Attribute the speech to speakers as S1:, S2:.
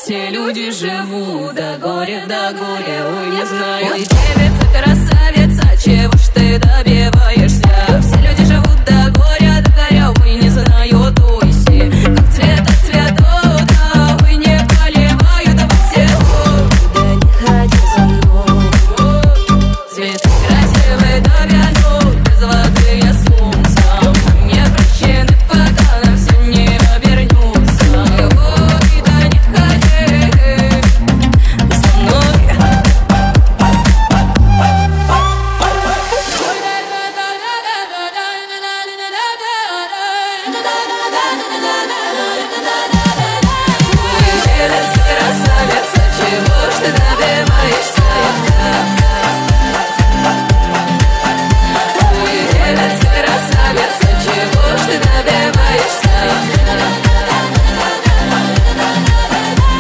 S1: все люди живут до горя, ой, не знаю. Ой, девица, красавица, чего ж ты добилась?